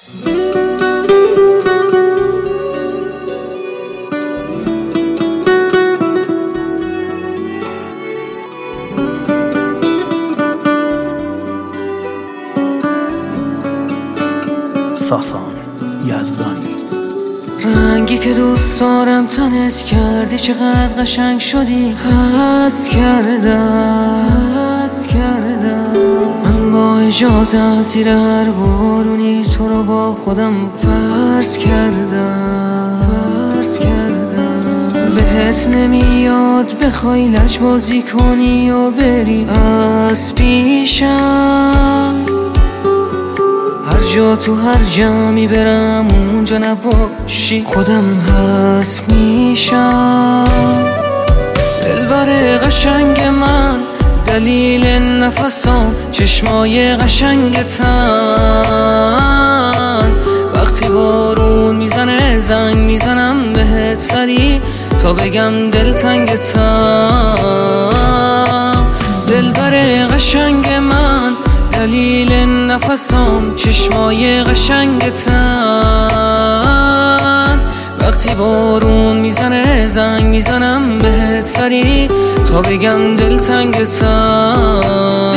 ساسان یزدانی. رنگی که دوست دارم تنت کردی، چقدر قشنگ شدی، حس کردم من با اجازت زیر هر بارونی تو رو با خودم فرض کردم. بهت نمیاد بخوای لج بازی کنی و بری از پیشم، هر جا تو هر جمعی برم اونجا نباشی خودم هست میشم. دلبر قشنگ من، دلیل نفسام، چشمای قشنگتن. وقتی بارون میزنه زنگ میزنم بهت سری تا بگم دلتنگتم. دلبر قشنگ من، دلیل نفسام، چشمای قشنگتن. وقتی بارون میزنه زنگ میزنم بهت سری تا بگم دلتنگتم.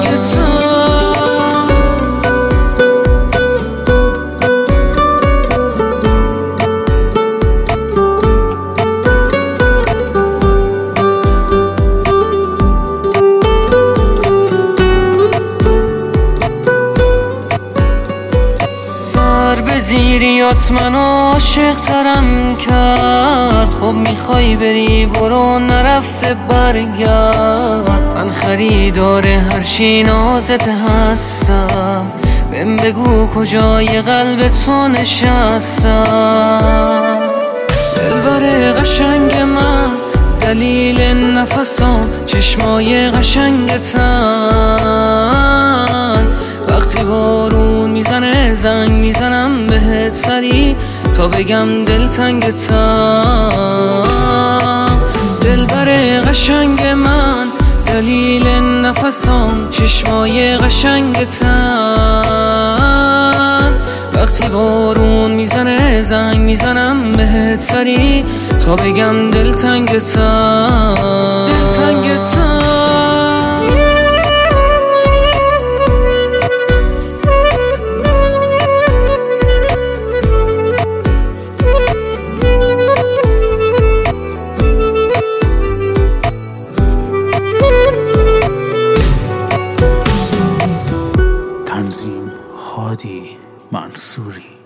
به زیریات منو عاشق ترم کرد. خب میخوای بری برو، نرفته برگرد. من خریدار هر چی نازت هستم، بهم بگو کجای قلب تو نشستم. دلبر قشنگ من، دلیل نفسام، چشمای قشنگتن. وقتی بارون میزنه زنگ میزنم بهت سری تا بگم دلتنگتم. دلبر قشنگ من، دلیل نفسام، چشمای قشنگتن. وقتی بارون میزنه زنگ میزنم بهت سری تا بگم دلتنگتم. تنظیم هادی منصوری.